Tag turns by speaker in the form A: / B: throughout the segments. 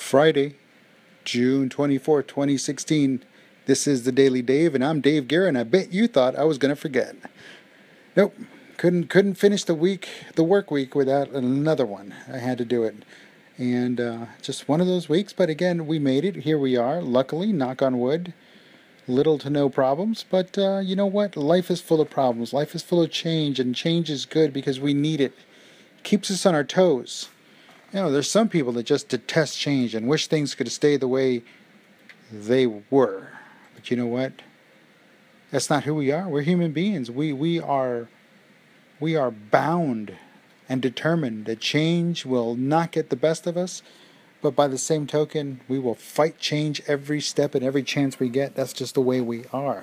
A: Friday, June 24th, 2016. This is the Daily Dave, and I'm Dave Guerra, and I bet you thought I was going to forget. Nope, couldn't finish the work week without another one. I had to do it. And just one of those weeks, but again, we made it. Here we are, luckily, knock on wood. Little to no problems, but you know what? Life is full of problems. Life is full of change, and change is good because we need it. Keeps us on our toes. There's some people that just detest change and wish things could stay the way they were. But you know what? That's not who we are. We're human beings. We are bound and determined that change will not get the best of us. But by the same token, we will fight change every step and every chance we get. That's just the way we are.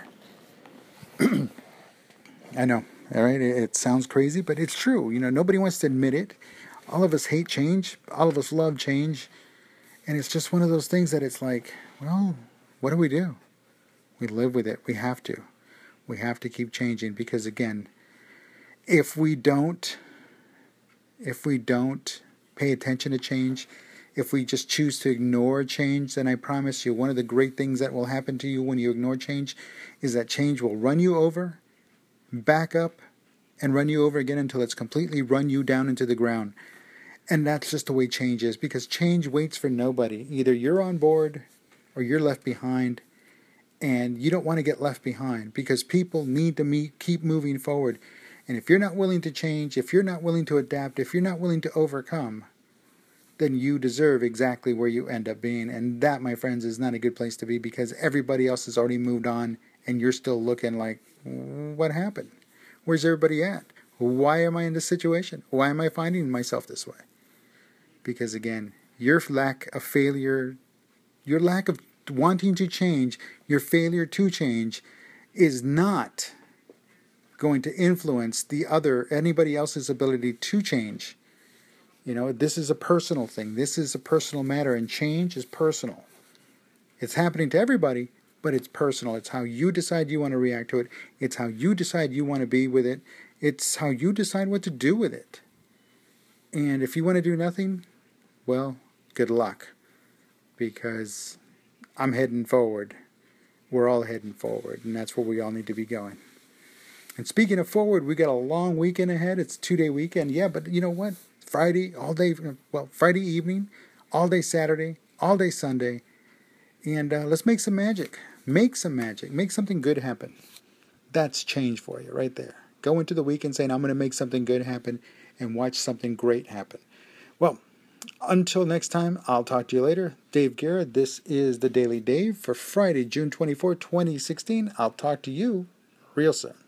A: I know, all right? It sounds crazy, but it's true. Nobody wants to admit it. All of us hate change. All of us love change. And it's just one of those things that it's like, well, what do? We live with it. We have to. We have to keep changing because, again, if we don't pay attention to change, if we just choose to ignore change, then I promise you one of the great things that will happen to you when you ignore change is that change will run you over, back up, and run you over again until it's completely run you down into the ground. And that's just the way change is, because change waits for nobody. Either you're on board or you're left behind, and you don't want to get left behind because people need to keep moving forward. And if you're not willing to change, if you're not willing to adapt, if you're not willing to overcome, then you deserve exactly where you end up being. And that, my friends, is not a good place to be because everybody else has already moved on and you're still looking like, what happened? Where's everybody at? Why am I in this situation? Why am I finding myself this way? Because again, your lack of wanting to change, your failure to change is not going to influence anybody else's ability to change. This is a personal thing. This is a personal matter, and change is personal. It's happening to everybody, but it's personal. It's how you decide you want to react to it. It's how you decide you want to be with it. It's how you decide what to do with it. And if you want to do nothing, well, good luck. Because I'm heading forward. We're all heading forward, and that's where we all need to be going. And speaking of forward, we got a long weekend ahead. It's a 2-day weekend. Yeah, but you know what? Friday evening, all day Saturday, all day Sunday. And let's make some magic. Make some magic. Make something good happen. That's change for you right there. Go into the weekend saying, I'm going to make something good happen and watch something great happen. Well, until next time, I'll talk to you later. Dave Guerra, this is the Daily Dave for Friday, June 24, 2016. I'll talk to you real soon.